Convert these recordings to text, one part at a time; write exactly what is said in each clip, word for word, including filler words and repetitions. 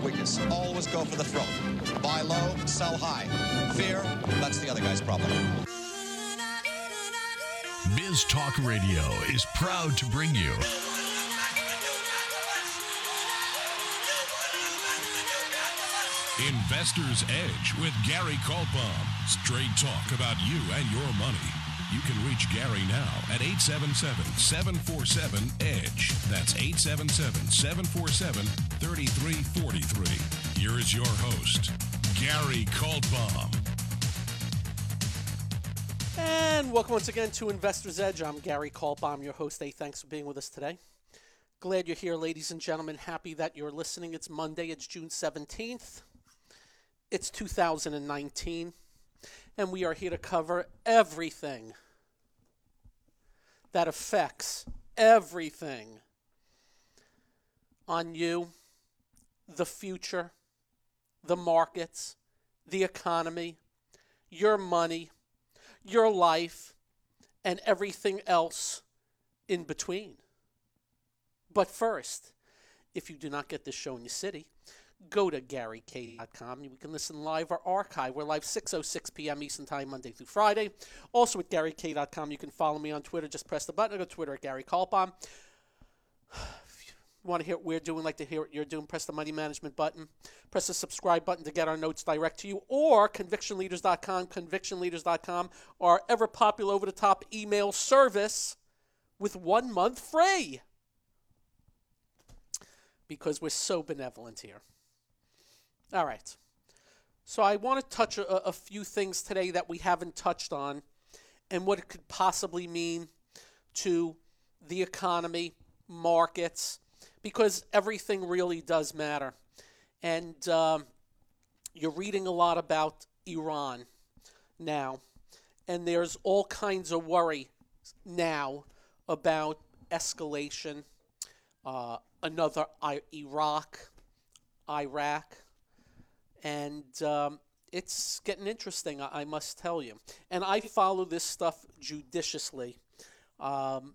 weakness. Always go for the throat. Buy low, sell high. Fear, that's the other guy's problem. Biz Talk Radio is proud to bring you Investor's Edge with Gary Kaltbaum. Straight talk about you and your money. You can reach Gary now at eight seven seven, seven four seven, E D G E. That's eight seven seven, seven four seven, three three four three. Here is your host, Gary Kaltbaum. And welcome once again to Investor's Edge. I'm Gary Kaltbaum, your host. Hey, thanks for being with us today. Glad you're here, ladies and gentlemen. Happy that you're listening. It's Monday. It's June seventeenth. It's two thousand nineteen. And we are here to cover everything that affects everything on you, the future, the markets, the economy, your money, your life, and everything else in between. But first, if you do not get this show in your city, go to Gary K dot com. You can listen live or archive. We're live six oh six p.m. Eastern Time, Monday through Friday. Also at Gary K dot com, you can follow me on Twitter. Just press the button. Go to Twitter at Gary Kaltbaum. If you want to hear what we're doing, like to hear what you're doing, press the money management button. Press the subscribe button to get our notes direct to you. Or conviction leaders dot com, conviction leaders dot com, our ever-popular over-the-top email service with one month free. Because we're so benevolent here. All right. So I want to touch a, a few things today that we haven't touched on and what it could possibly mean to the economy, markets, because everything really does matter. And um, you're reading a lot about Iran now, and there's all kinds of worry now about escalation, uh, another I- Iraq, Iraq, and um, it's getting interesting, I-, I must tell you. And I follow this stuff judiciously. Um,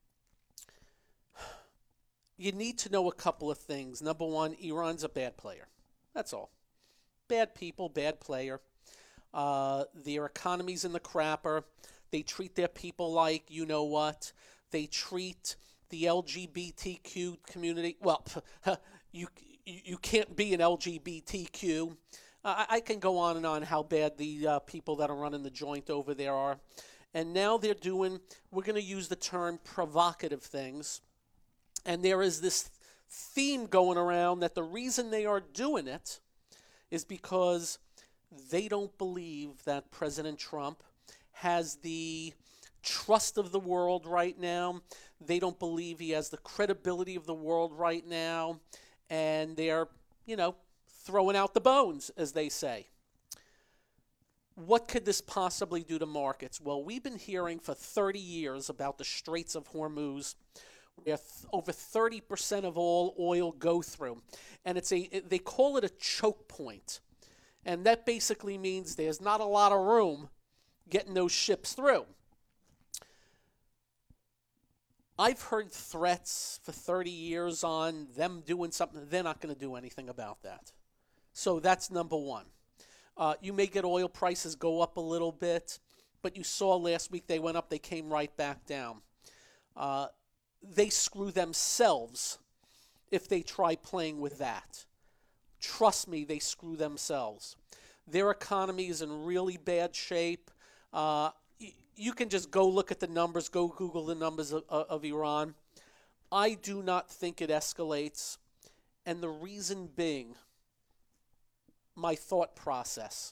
you need to know a couple of things. Number one, Iran's a bad player. That's all. Bad people, bad player. Uh, their economy's in the crapper. They treat their people like you know what. They treat the L G B T Q community. Well, you you can't be an L G B T Q. Uh, I can go on and on how bad the uh, people that are running the joint over there are. And now they're doing, we're going to use the term provocative things. And there is this theme going around that the reason they are doing it is because they don't believe that President Trump has the trust of the world right now. They don't believe he has the credibility of the world right now. And they're, you know, throwing out the bones, as they say. What could this possibly do to markets? Well, we've been hearing for thirty years about the Straits of Hormuz, where th- over thirty percent of all oil go through. And it's a they call it a choke point. And that basically means there's not a lot of room getting those ships through. I've heard threats for thirty years on them doing something. They're not going to do anything about that. So that's number one. Uh, you may get oil prices go up a little bit, but you saw last week they went up, they came right back down. Uh, they screw themselves if they try playing with that. Trust me, they screw themselves. Their economy is in really bad shape. Uh, y- you can just go look at the numbers, go Google the numbers of, of Iran. I do not think it escalates, and the reason being, my thought process.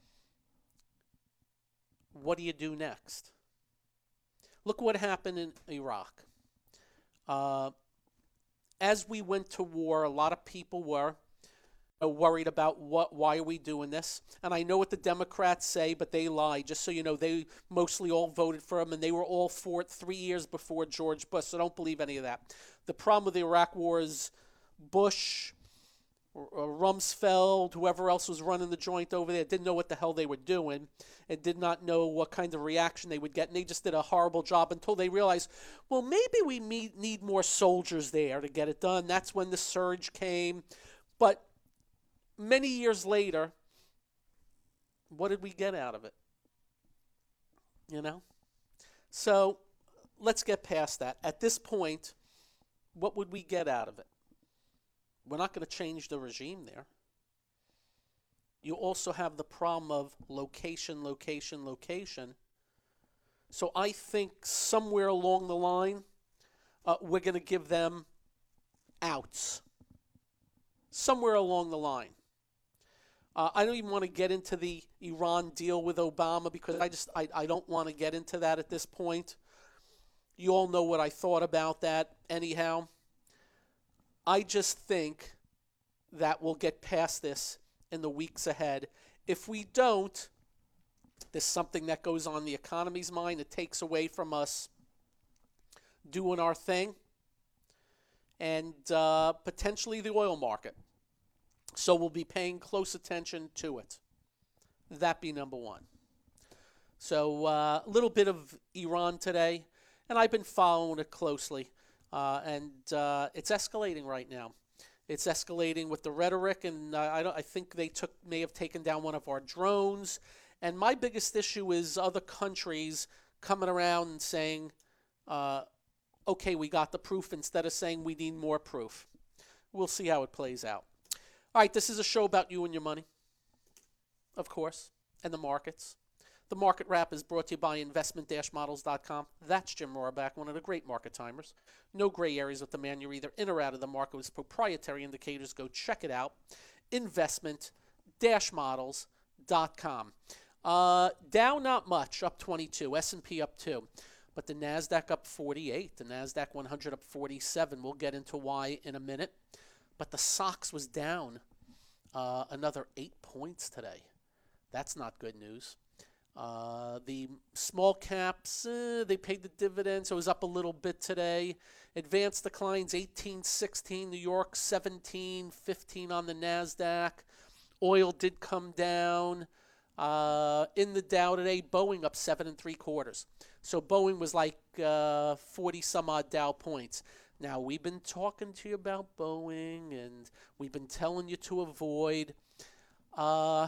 What do you do next? Look what happened in Iraq. Uh, as we went to war, a lot of people were uh, worried about what, why are we doing this? And I know what the Democrats say, but they lie. Just so you know, they mostly all voted for him, and they were all for it three years before George Bush, so don't believe any of that. The problem with the Iraq war is Bush, Rumsfeld, whoever else was running the joint over there, didn't know what the hell they were doing and did not know what kind of reaction they would get. And they just did a horrible job until they realized, well, maybe we need, need more soldiers there to get it done. That's when the surge came. But many years later, what did we get out of it? You know? So let's get past that. At this point, what would we get out of it? We're not going to change the regime there. You also have the problem of location, location, location. So I think somewhere along the line, uh, we're going to give them outs. Somewhere along the line. Uh, I don't even want to get into the Iran deal with Obama because I just I, I don't want to get into that at this point. You all know what I thought about that anyhow. I just think that we'll get past this in the weeks ahead. If we don't, there's something that goes on in the economy's mind that takes away from us doing our thing, and uh, potentially the oil market. So we'll be paying close attention to it. That be number one. So uh, a little bit of Iran today, and I've been following it closely, uh, and uh, it's escalating right now. It's escalating with the rhetoric, and uh, I, don't, I think they took may have taken down one of our drones. And my biggest issue is other countries coming around and saying, uh, okay, we got the proof, instead of saying we need more proof. We'll see how it plays out. All right, this is a show about you and your money, of course, and the markets. The Market Wrap is brought to you by investment dash models dot com. That's Jim Rohrback, one of the great market timers. No gray areas with the man. You're either in or out of the market with proprietary indicators. Go check it out. investment dash models dot com. Uh, Dow not much, up twenty-two. S and P up two. But the NASDAQ up forty-eight. The NASDAQ one hundred up forty-seven. We'll get into why in a minute. But the S O X was down uh, another eight points today. That's not good news. Uh, the small caps, eh, they paid the dividend, so it was up a little bit today. Advanced declines eighteen sixteen, New York seventeen fifteen on the NASDAQ. Oil did come down. Uh, in the Dow today, Boeing up seven and three quarters. So Boeing was like uh, forty some odd Dow points. Now, we've been talking to you about Boeing, and we've been telling you to avoid. Uh,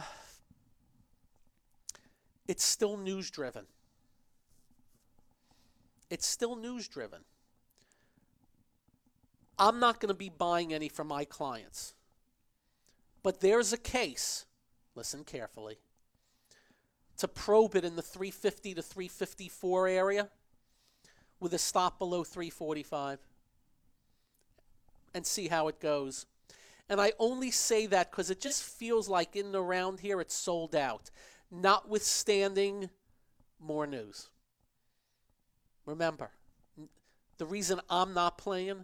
it's still news-driven. It's still news-driven. I'm not going to be buying any from my clients. But there's a case, listen carefully, to probe it in the three fifty to three fifty-four area with a stop below three forty-five. And see how it goes. And I only say that because it just feels like in and around here it's sold out, notwithstanding more news. Remember, the reason I'm not playing,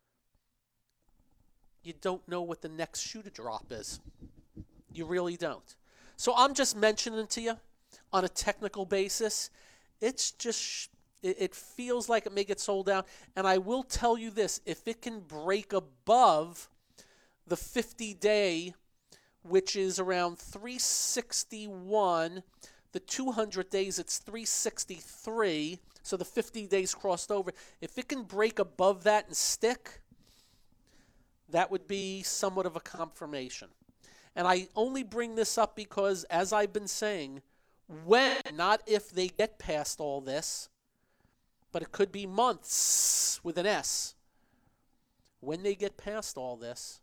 you don't know what the next shoe to drop is. You really don't. So I'm just mentioning to you on a technical basis. It's just... It feels like it may get sold out. And I will tell you this, if it can break above the fifty-day, which is around three sixty-one, the two hundred days, it's three sixty-three, so the fifty days crossed over. If it can break above that and stick, that would be somewhat of a confirmation. And I only bring this up because, as I've been saying, when, not if they get past all this, but it could be months with an S. When they get past all this,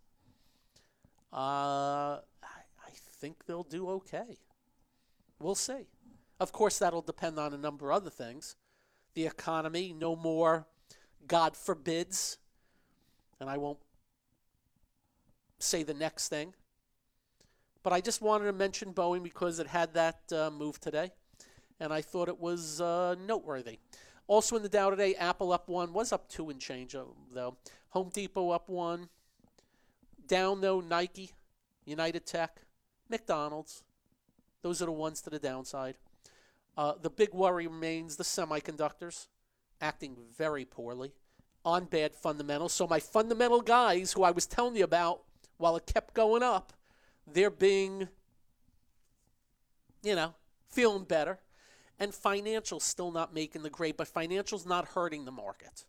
uh, I, I think they'll do okay. We'll see. Of course, that'll depend on a number of other things. The economy, no more God forbids. And I won't say the next thing. But I just wanted to mention Boeing because it had that uh, move today. And I thought it was uh, noteworthy. Also in the Dow today, Apple up one, was up two and change though. Home Depot up one. Down though, Nike, United Tech, McDonald's. Those are the ones to the downside. Uh, the big worry remains the semiconductors, acting very poorly on bad fundamentals. So my fundamental guys who I was telling you about while it kept going up, they're being, you know, feeling better. And financials still not making the grade, but financials not hurting the market.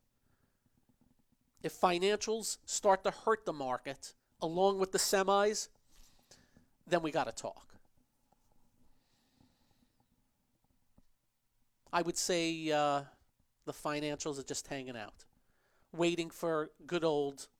If financials start to hurt the market, along with the semis, then we got to talk. I would say uh, the financials are just hanging out, waiting for good old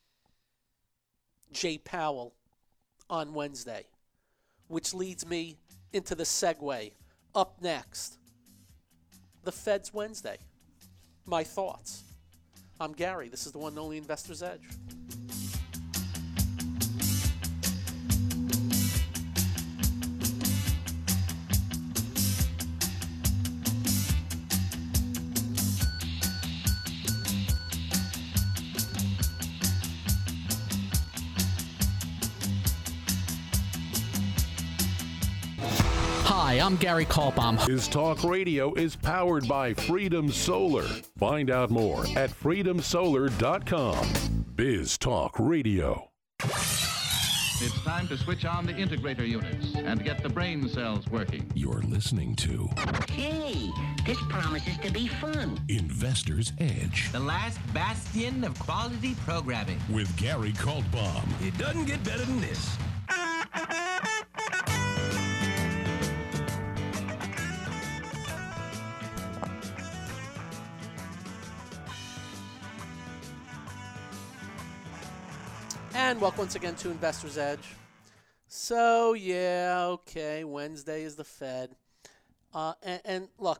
Jay Powell on Wednesday, which leads me into the segue. Up next, the Fed's Wednesday. My thoughts. I'm Gary. This is the one and only Investor's Edge. Hi, I'm Gary Kaltbaum. His talk radio is powered by Freedom Solar. Find out more at freedom solar dot com. Biz Talk Radio. It's time to switch on the integrator units and get the brain cells working. You're listening to Hey, this promises to be fun. Investor's Edge The last bastion of quality programming. with Gary Kaltbaum. It doesn't get better than this. And welcome once again to Investor's Edge. So, yeah, okay, Wednesday is the Fed. Uh, and, and look,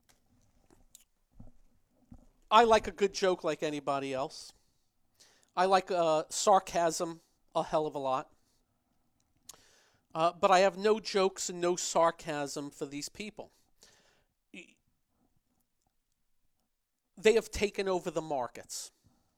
I like a good joke like anybody else. I like uh, sarcasm a hell of a lot. Uh, but I have no jokes and no sarcasm for these people. They have taken over the markets.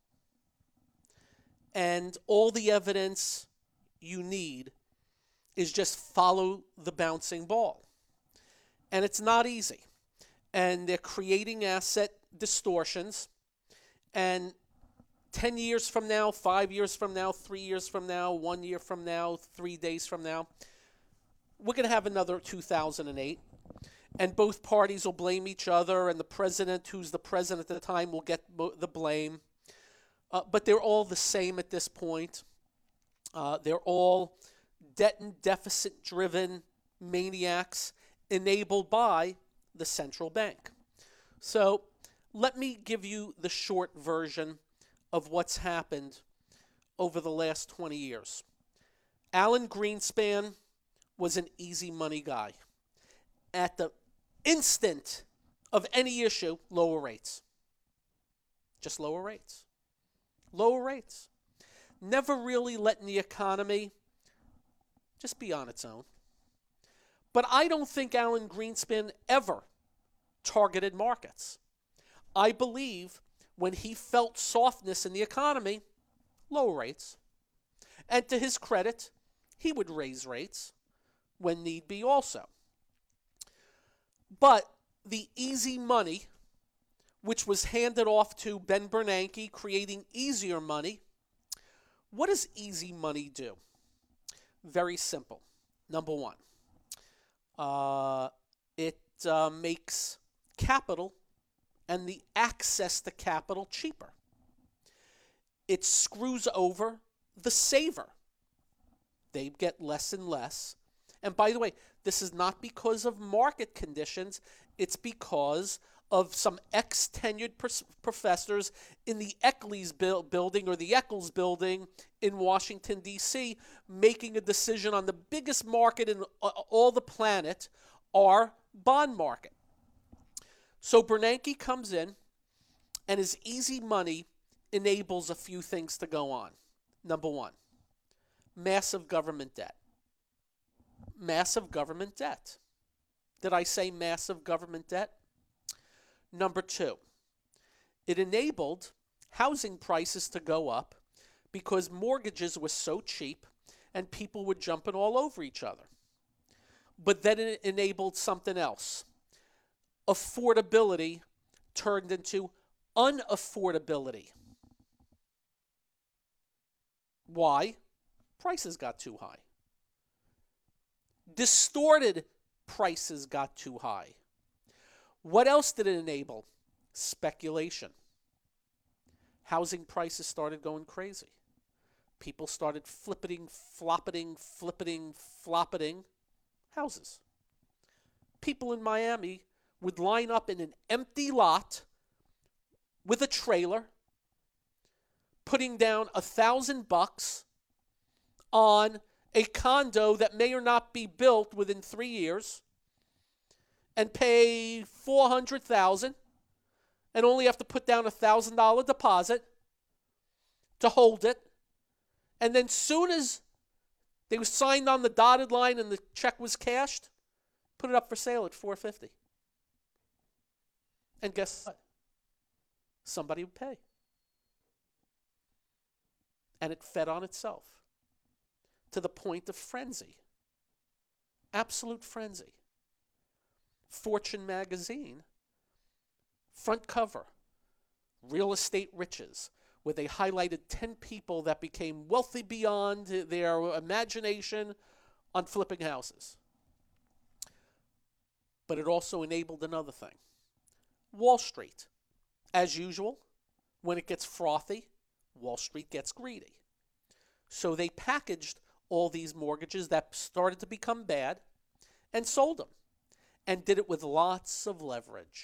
And all the evidence you need is just follow the bouncing ball. And it's not easy. And they're creating asset distortions. And ten years from now, five years from now, three years from now, one year from now, three days from now, we're going to have another two thousand eight. And both parties will blame each other, and the president, who's the president at the time, will get the blame. Uh, but they're all the same at this point. Uh, they're all debt and deficit-driven maniacs enabled by the central bank. So let me give you the short version of what's happened over the last twenty years. Alan Greenspan was an easy money guy. At the instant of any issue, lower rates. Just lower rates. Lower rates. Never really letting the economy just be on its own. But I don't think Alan Greenspan ever targeted markets. I believe when he felt softness in the economy, lower rates. And to his credit, he would raise rates when need be also. But the easy money, which was handed off to Ben Bernanke, creating easier money. What does easy money do? Very simple. Number one, uh, it uh, makes capital and the access to capital cheaper. It screws over the saver. They get less and less. And by the way, this is not because of market conditions. It's because of some ex-tenured pers- professors in the Eccles bu- building or the Eccles building in Washington, D C, making a decision on the biggest market in uh, all the planet, our bond market. So Bernanke comes in, and his easy money enables a few things to go on. Number one, massive government debt. Massive government debt. Did I say massive government debt? Number two, it enabled housing prices to go up because mortgages were so cheap and people were jumping all over each other. But then it enabled something else. Affordability turned into unaffordability. Why? Prices got too high. Distorted prices got too high. What else did it enable? Speculation. Housing prices started going crazy. people started flippeting, floppeting, flippeting, floppeting houses. People in Miami would line up in an empty lot with a trailer, putting down a thousand bucks on a condo that may or not be built within three years, and pay four hundred thousand dollars and only have to put down a one thousand dollars deposit to hold it. And then soon as they were signed on the dotted line and the check was cashed, put it up for sale at four hundred fifty dollars. And guess what? Somebody would pay. And it fed on itself to the point of frenzy. Absolute frenzy. Fortune magazine, front cover, Real Estate Riches, where they highlighted ten people that became wealthy beyond their imagination on flipping houses. But it also enabled another thing. Wall Street. As usual, when it gets frothy, Wall Street gets greedy. So they packaged all these mortgages that started to become bad and sold them, and did it with lots of leverage.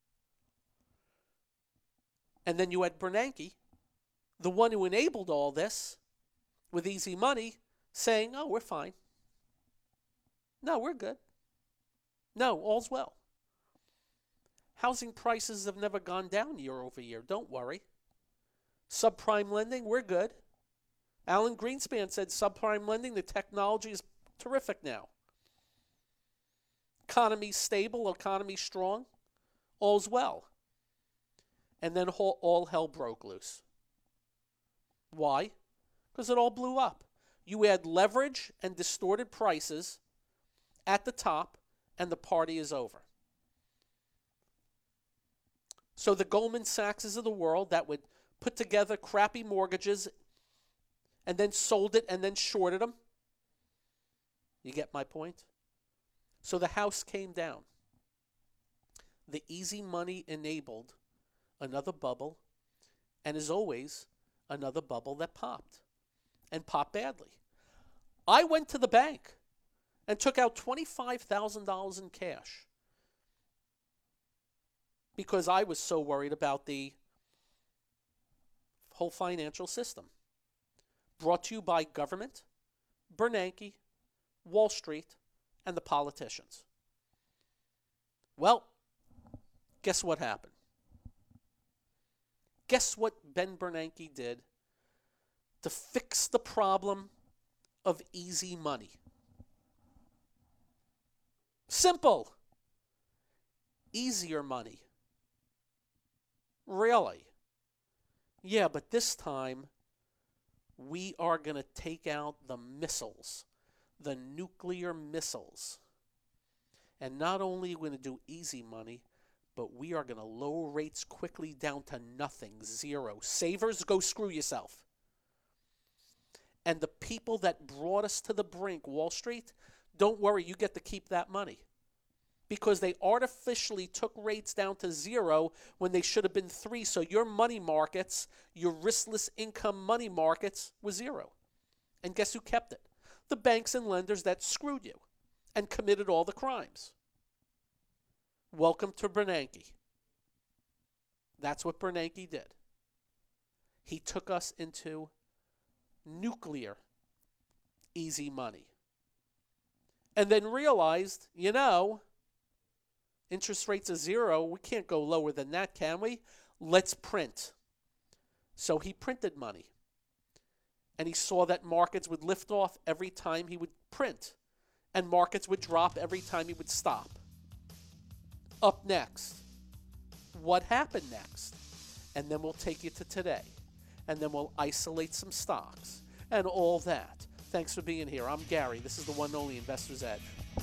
And then you had Bernanke, the one who enabled all this with easy money, saying, oh, we're fine. No, we're good. No, all's well. Housing prices have never gone down year over year. Don't worry. Subprime lending, we're good. Alan Greenspan said subprime lending, the technology is terrific now. Economy's stable, economy's strong, all's well. And then all, all hell broke loose. Why? Because it all blew up. You add leverage and distorted prices at the top, and the party is over. So the Goldman Sachses of the world that would put together crappy mortgages and then sold it and then shorted them. You get my point? So the house came down. The easy money enabled another bubble, and as always, another bubble that popped, and popped badly. I went to the bank and took out twenty-five thousand dollars in cash because I was so worried about the whole financial system. Brought to you by government, Bernanke, Wall Street, and the politicians. Well, guess what happened? Guess what Ben Bernanke did to fix the problem of easy money? Simple. Easier money. Really? Yeah, but this time we are going to take out the missiles, the nuclear missiles. And not only are we going to do easy money, but we are going to lower rates quickly down to nothing, zero. Savers, go screw yourself. And the people that brought us to the brink, Wall Street, don't worry, you get to keep that money. Because they artificially took rates down to zero when they should have been three. So your money markets, your riskless income money markets, was zero. And guess who kept it? The banks and lenders that screwed you and committed all the crimes. Welcome to Bernanke. That's what Bernanke did. He took us into nuclear easy money. And then realized, you know, interest rates are zero. We can't go lower than that, can we? Let's print. So he printed money. And he saw that markets would lift off every time he would print. And markets would drop every time he would stop. Up next, what happened next? And then we'll take you to today. And then we'll isolate some stocks and all that. Thanks for being here. I'm Gary. This is the one and only Investor's Edge.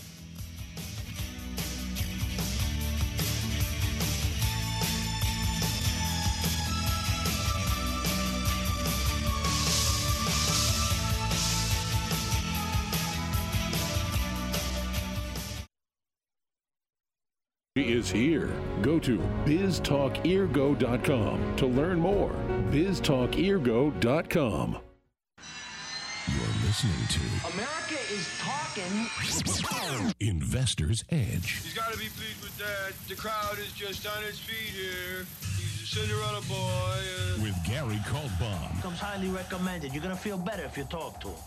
Is here. Go to biz talk eargo dot com to learn more. biz talk eargo dot com. listening to America is talking. Investor's Edge He's got to be pleased with that. The crowd is just on its feet here. He's a Cinderella boy. Uh... with Gary Kaltbaum. Comes highly recommended. You're going to feel better if you talk to him.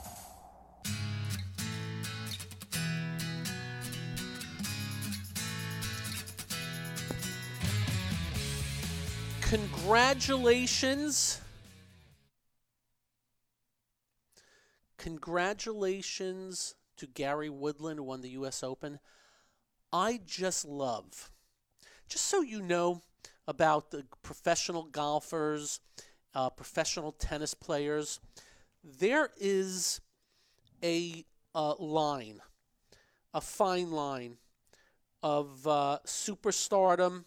Congratulations. Congratulations to Gary Woodland, who won the U S Open. I just love, just so you know about the professional golfers, uh, professional tennis players, there is a uh, line, a fine line of uh, superstardom,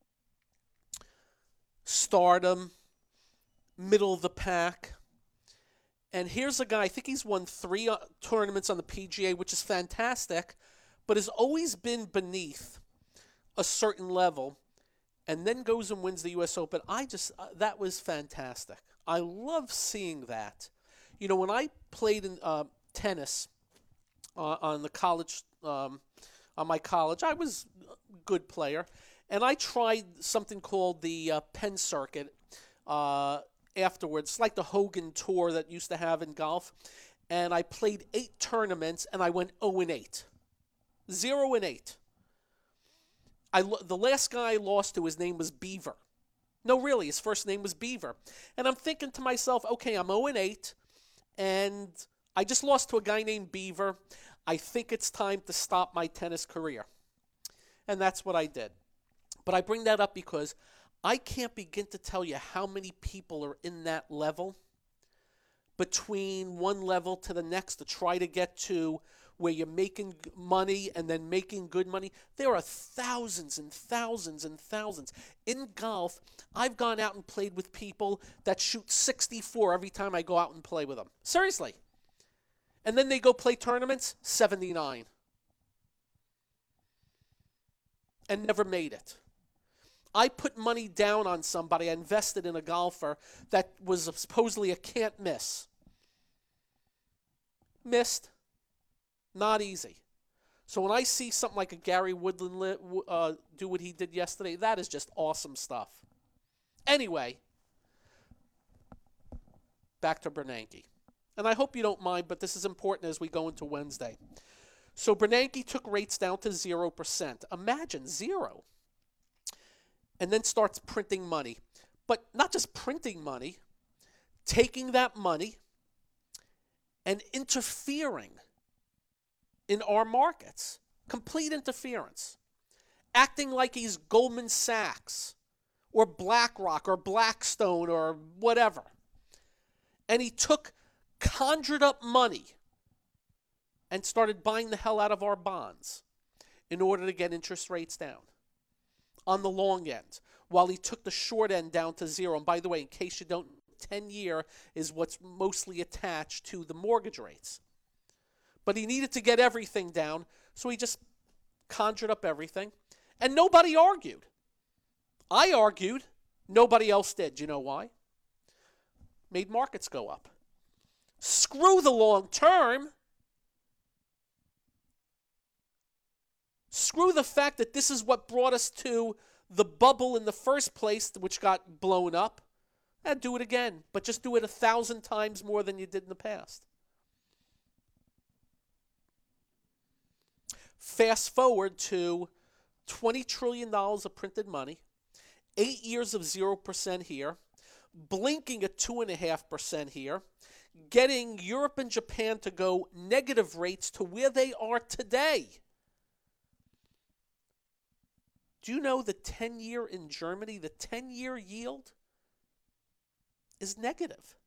stardom, middle of the pack. And here's a guy, I think he's won three uh, tournaments on the P G A, which is fantastic, but has always been beneath a certain level, and then goes and wins the U S Open. I just, uh, that was fantastic. I love seeing that. You know, when I played in uh, tennis uh, on the college, um, on my college, I was a good player. And I tried something called the uh, Penn Circuit uh, afterwards. It's like the Hogan Tour that used to have in golf. And I played eight tournaments, and I went oh and eight. zero and eight. I, the last guy I lost to, his name was Beaver. No, really, his first name was Beaver. And I'm thinking to myself, okay, I'm oh and eight, and I just lost to a guy named Beaver. I think it's time to stop my tennis career. And that's what I did. But I bring that up because I can't begin to tell you how many people are in that level, between one level to the next, to try to get to where you're making money and then making good money. There are thousands and thousands and thousands. In golf, I've gone out and played with people that shoot sixty-four every time I go out and play with them. Seriously. And then they go play tournaments, seventy-nine. And never made it. I put money down on somebody. I invested in a golfer that was supposedly a can't miss. Missed. Not easy. So when I see something like a Gary Woodland uh, do what he did yesterday, that is just awesome stuff. Anyway, back to Bernanke. And I hope you don't mind, but this is important as we go into Wednesday. So Bernanke took rates down to zero percent. Imagine, zero. And then starts printing money. But not just printing money, taking that money and interfering in our markets. Complete interference. Acting like he's Goldman Sachs or BlackRock or Blackstone or whatever. And he took conjured up money and started buying the hell out of our bonds in order to get interest rates down on the long end, while he took the short end down to zero. And by the way, in case you don't, ten-year is what's mostly attached to the mortgage rates. But he needed to get everything down, so he just conjured up everything. And nobody argued. I argued. Nobody else did. Do you know why? Made markets go up. Screw the long term. Screw the fact that this is what brought us to the bubble in the first place, which got blown up. Eh, do it again, but just do it a thousand times more than you did in the past. Fast forward to twenty trillion dollars of printed money, eight years of zero percent here, blinking at two point five percent here, getting Europe and Japan to go negative rates to where they are today. Do you know the ten-year in Germany, the ten-year yield is negative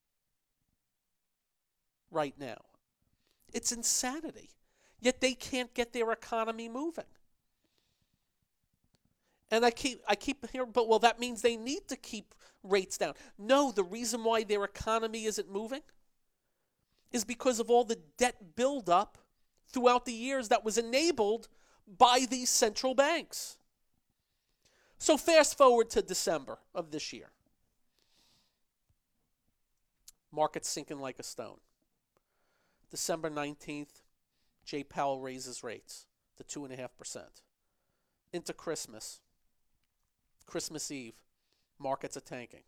right now? It's insanity. Yet they can't get their economy moving. And I keep I keep hearing, but well, that means they need to keep rates down. No, the reason why their economy isn't moving is because of all the debt buildup throughout the years that was enabled by these central banks. So fast forward to December of this year. Market's sinking like a stone. December nineteenth, Jay Powell raises rates to two point five percent. Into Christmas, Christmas Eve, markets are tanking.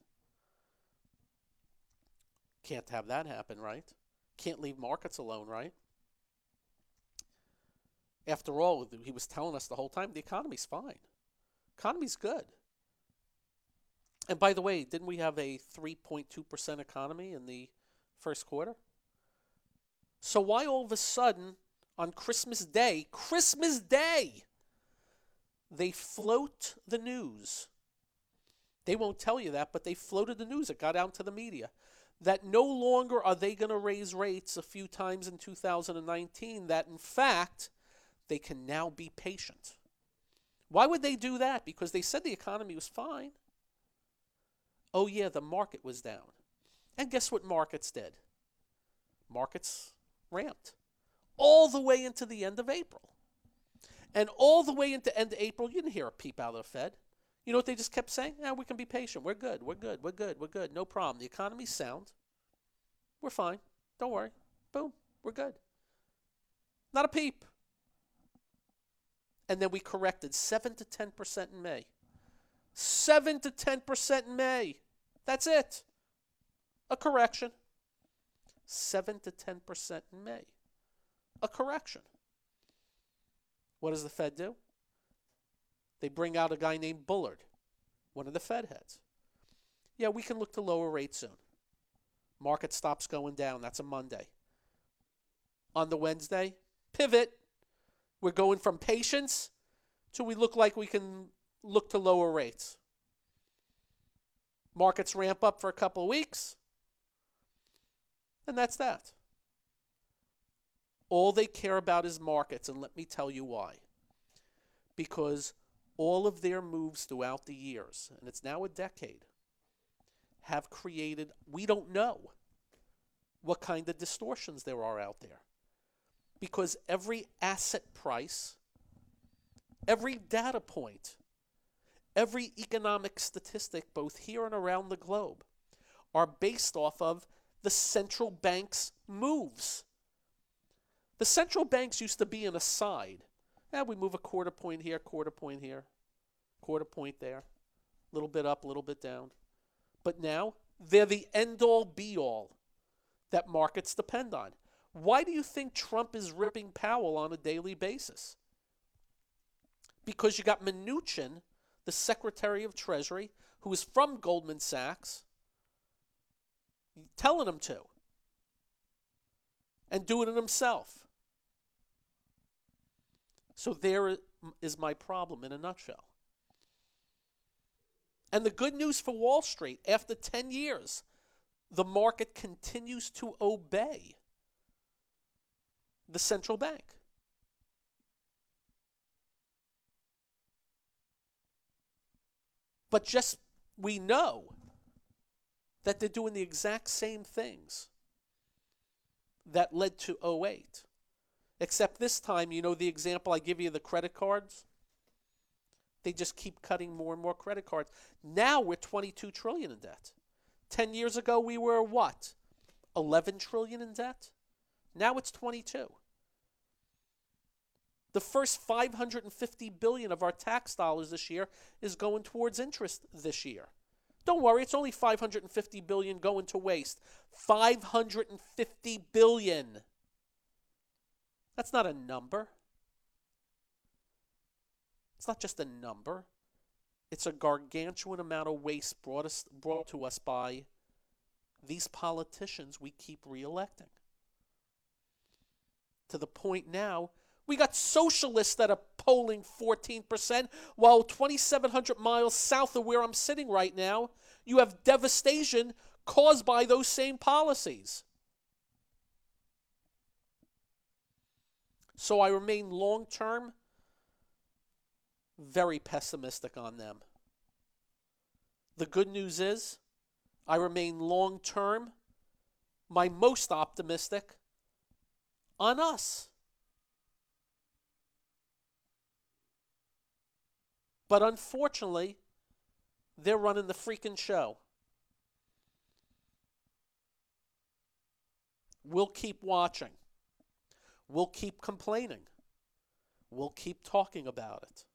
Can't have that happen, right? Can't leave markets alone, right? After all, he was telling us the whole time the economy's fine. Economy's good. And by the way, didn't we have a three point two percent economy in the first quarter? So why all of a sudden on Christmas Day, Christmas Day, they float the news? They won't tell you that, but they floated the news. It got out to the media that no longer are they going to raise rates a few times in two thousand nineteen, that in fact, they can now be patient. Why would they do that? Because they said the economy was fine. Oh yeah, the market was down. And guess what markets did? Markets ramped all the way into the end of April. And all the way into end of April, you didn't hear a peep out of the Fed. You know what they just kept saying? Yeah, we can be patient. We're good. We're good. We're good. We're good. No problem. The economy's sound. We're fine. Don't worry. Boom. We're good. Not a peep. And then we corrected seven to ten percent in May. seven to ten percent in May. That's it. A correction. seven to ten percent in May. A correction. What does the Fed do? They bring out a guy named Bullard, one of the Fed heads. Yeah, we can look to lower rates soon. Market stops going down. That's a Monday. On the Wednesday, pivot. We're going from patience to we look like we can look to lower rates. Markets ramp up for a couple of weeks, and that's that. All they care about is markets, and let me tell you why. Because all of their moves throughout the years, and it's now a decade, have created, we don't know what kind of distortions there are out there. Because every asset price, every data point, every economic statistic, both here and around the globe, are based off of the central bank's moves. The central banks used to be an aside. Yeah, we move a quarter point here, quarter point here, quarter point there, a little bit up, a little bit down. But now, they're the end-all, be-all that markets depend on. Why do you think Trump is ripping Powell on a daily basis? Because you got Mnuchin, the Secretary of Treasury, who is from Goldman Sachs, telling him to, and doing it himself. So there is my problem in a nutshell. And the good news for Wall Street, after ten years, the market continues to obey the central bank. But just we know that they're doing the exact same things that led to oh eight. Except this time, you know the example I give you, the credit cards? They just keep cutting more and more credit cards. Now we're twenty-two trillion dollars in debt. Ten years ago we were what? eleven trillion dollars in debt? Now it's twenty-two. The first five hundred fifty billion dollars of our tax dollars this year is going towards interest this year. Don't worry, it's only five hundred fifty billion dollars going to waste. five hundred fifty billion dollars. That's not a number. It's not just a number. It's a gargantuan amount of waste brought us brought to us by these politicians we keep reelecting. To the point now, we got socialists that are polling fourteen percent, while twenty-seven hundred miles south of where I'm sitting right now, you have devastation caused by those same policies. So I remain long-term very pessimistic on them. The good news is I remain long-term my most optimistic on us. But unfortunately, they're running the freaking show. We'll keep watching. We'll keep complaining. We'll keep talking about it.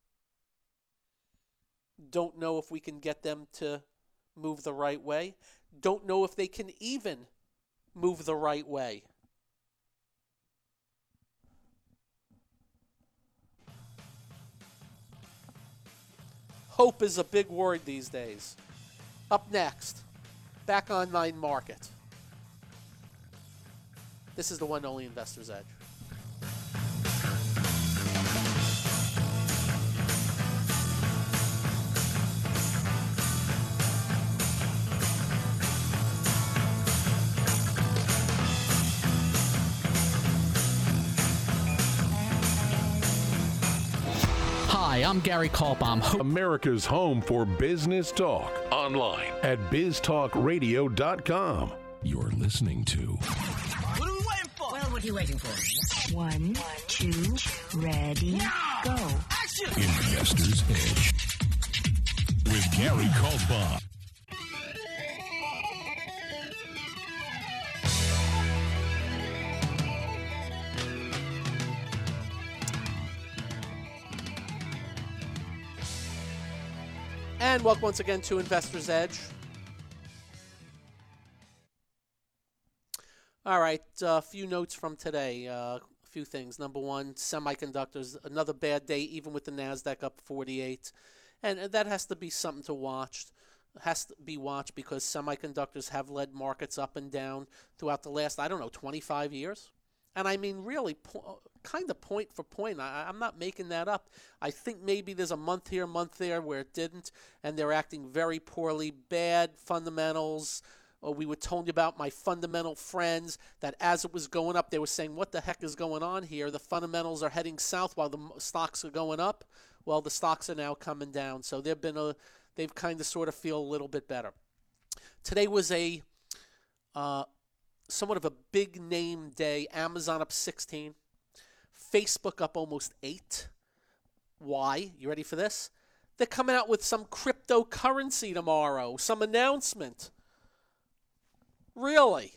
Don't know if we can get them to move the right way. Don't know if they can even move the right way. Hope is a big word these days. Up next, Back Online Market. This is the one and only Investor's Edge. Hi, I'm Gary Kaltbaum. America's home for business talk. Online at biz talk radio dot com. You're listening to What are we waiting for? Well, what are you waiting for? One, two, ready, go. Action! Investor's Edge with Gary Kaltbaum. And welcome once again to Investor's Edge. All right, a uh, few notes from today. A uh, few things. Number one, semiconductors. Another bad day, even with the NASDAQ up forty-eight. And that has to be something to watch. It has to be watched because semiconductors have led markets up and down throughout the last, I don't know, twenty-five years. And I mean, really, po- kind of point for point. I, I'm not making that up. I think maybe there's a month here, a month there where it didn't, and they're acting very poorly. Bad fundamentals. Or we were telling you about my fundamental friends that as it was going up, they were saying, what the heck is going on here? The fundamentals are heading south while the stocks are going up. Well, the stocks are now coming down. So they've been a, they've kind of sort of feel a little bit better. Today was a uh, somewhat of a big name day. Amazon up sixteen. Facebook up almost eight. Why? You ready for this? They're coming out with some cryptocurrency tomorrow, some announcement. Really?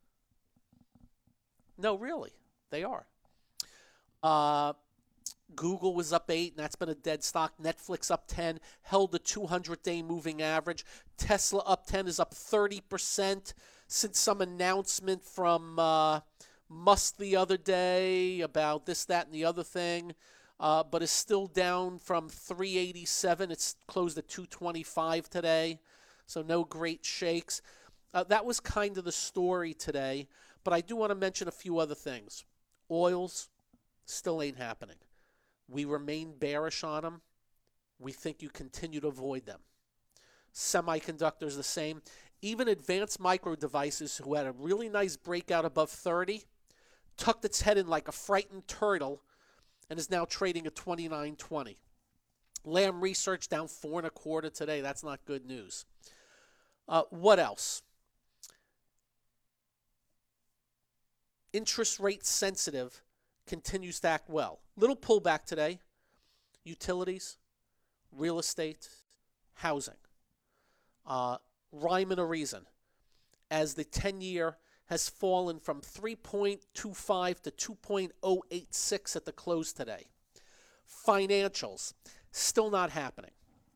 No, really. They are. Uh, Google was up eight, and that's been a dead stock. Netflix up ten, held the two hundred day moving average. Tesla up ten, is up thirty percent since some announcement from uh, Musk the other day about this, that, and the other thing. Uh, but is still down from three eighty-seven. It's closed at two twenty-five today, so no great shakes. Uh, that was kind of the story today, but I do want to mention a few other things. Oils still ain't happening. We remain bearish on them. We think you continue to avoid them. Semiconductors the same. Even advanced micro devices, who had a really nice breakout above thirty, tucked its head in like a frightened turtle and is now trading at twenty-nine twenty. Lam Research down four and a quarter today. That's not good news. Uh, what else? Interest rate sensitive continues to act well. Little pullback today. Utilities, real estate, housing. Uh, rhyme and a reason. As the ten-year has fallen from three point two five to two point oh eight six at the close today. Financials, still not happening.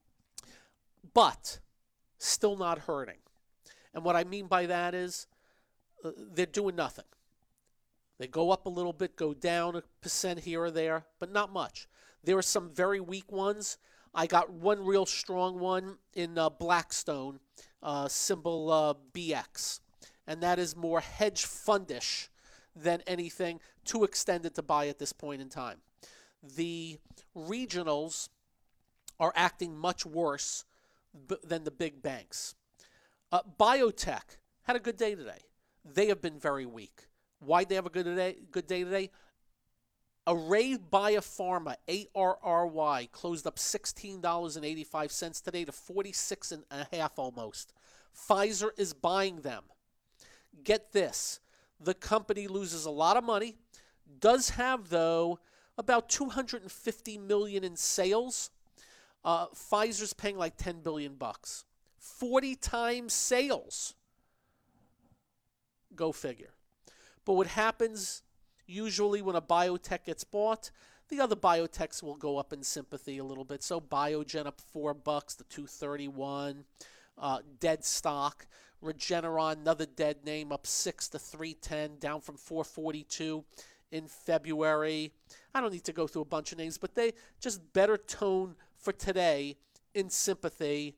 But still not hurting. And what I mean by that is uh, they're doing nothing. They go up a little bit, go down a percent here or there, but not much. There are some very weak ones. I got one real strong one in uh, Blackstone, uh, symbol uh, B X. And that is more hedge fundish than anything, too extended to buy at this point in time. The regionals are acting much worse b- than the big banks. Uh, biotech had a good day today. They have been very weak. Why'd they have a good day, good day today? Array Biopharma, A R R Y, closed up sixteen dollars and eighty-five cents today to forty-six and a half almost. Pfizer is buying them. Get this. The company loses a lot of money, does have, though, about two hundred fifty million dollars in sales. Uh, Pfizer's paying like ten billion dollars bucks. forty times sales. Go figure. But what happens Usually when a biotech gets bought, the other biotechs will go up in sympathy a little bit. So Biogen up four bucks to two thirty-one. Uh, dead stock. Regeneron, another dead name, up six to three ten, down from four forty-two in February. I don't need to go through a bunch of names, but they just better tone for today in sympathy.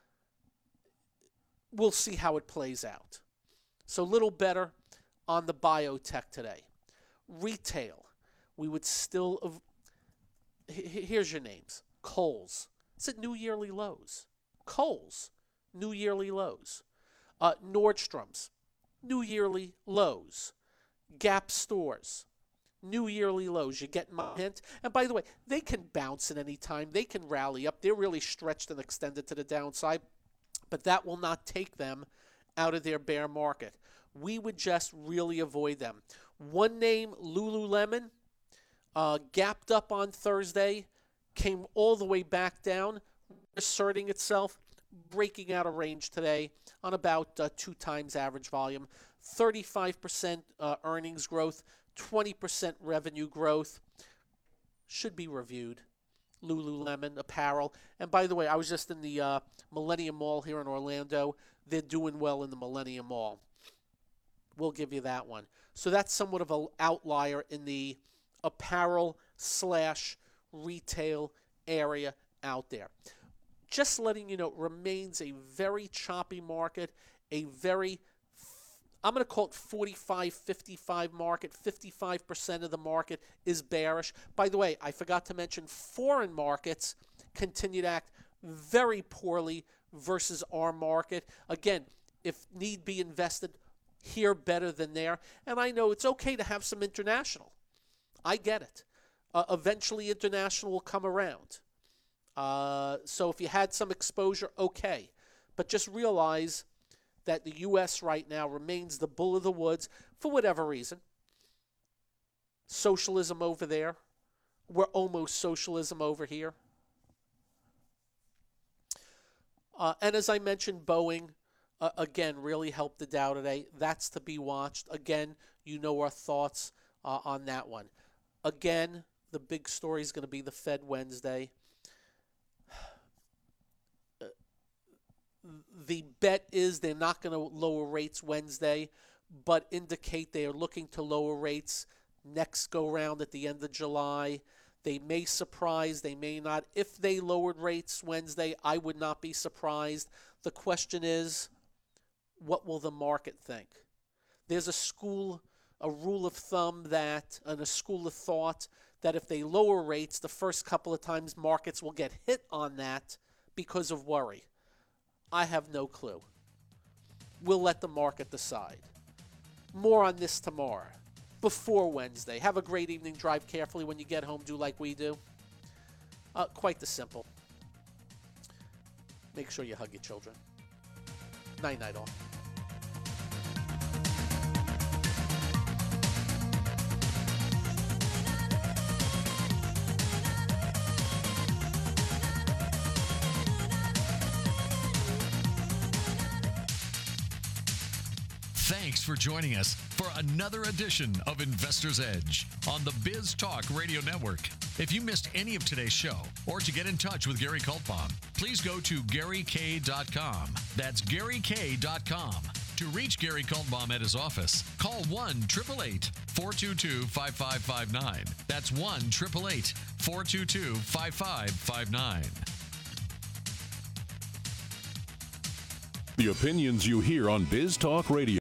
We'll see how it plays out. So a little better on the biotech today. Retail, we would still, av- here's your names. Kohl's, it's at new yearly lows. Kohl's, new yearly lows. Uh, Nordstrom's, new yearly lows. Gap stores, new yearly lows. You get my hint? And by the way, they can bounce at any time. They can rally up. They're really stretched and extended to the downside, but that will not take them out of their bear market. We would just really avoid them. One name, Lululemon, uh, gapped up on Thursday, came all the way back down, asserting itself, breaking out of range today on about uh, two times average volume. thirty-five percent uh, earnings growth, twenty percent revenue growth. Should be reviewed. Lululemon apparel. And by the way, I was just in the uh, Millennium Mall here in Orlando. They're doing well in the Millennium Mall. We'll give you that one. So that's somewhat of an outlier in the apparel slash retail area out there. Just letting you know, it remains a very choppy market, a very, I'm going to call it forty-five fifty-five market. fifty-five percent of the market is bearish. By the way, I forgot to mention foreign markets continue to act very poorly versus our market. Again, if need be invested here better than there. And I know it's okay to have some international. I get it. Uh, eventually, international will come around. Uh, so if you had some exposure, okay. But just realize that the U S right now remains the bull of the woods for whatever reason. Socialism over there. We're almost socialism over here. Uh, and as I mentioned, Boeing, uh, again, really helped the Dow today. That's to be watched. Again, you know our thoughts uh, on that one. Again, the big story is going to be the Fed Wednesday. The bet is they're not going to lower rates Wednesday, but indicate they are looking to lower rates next go round at the end of July. They may surprise, they may not. If they lowered rates Wednesday, I would not be surprised. The question is, what will the market think? There's a school, a rule of thumb that, and a school of thought that if they lower rates, the first couple of times markets will get hit on that because of worry. I have no clue. We'll let the market decide. More on this tomorrow, before Wednesday. Have a great evening. Drive carefully when you get home. Do like we do. Uh, quite the simple. Make sure you hug your children. Night-night all. Thanks for joining us for another edition of Investor's Edge on the Biz Talk Radio Network. If you missed any of today's show or to get in touch with Gary Kaltbaum, please go to Gary K dot com. That's Gary K dot com. To reach Gary Kaltbaum at his office, call one eight eight eight, four two two, five five five nine. That's one eight eight eight, four two two, five five five nine. The opinions you hear on Biz Talk Radio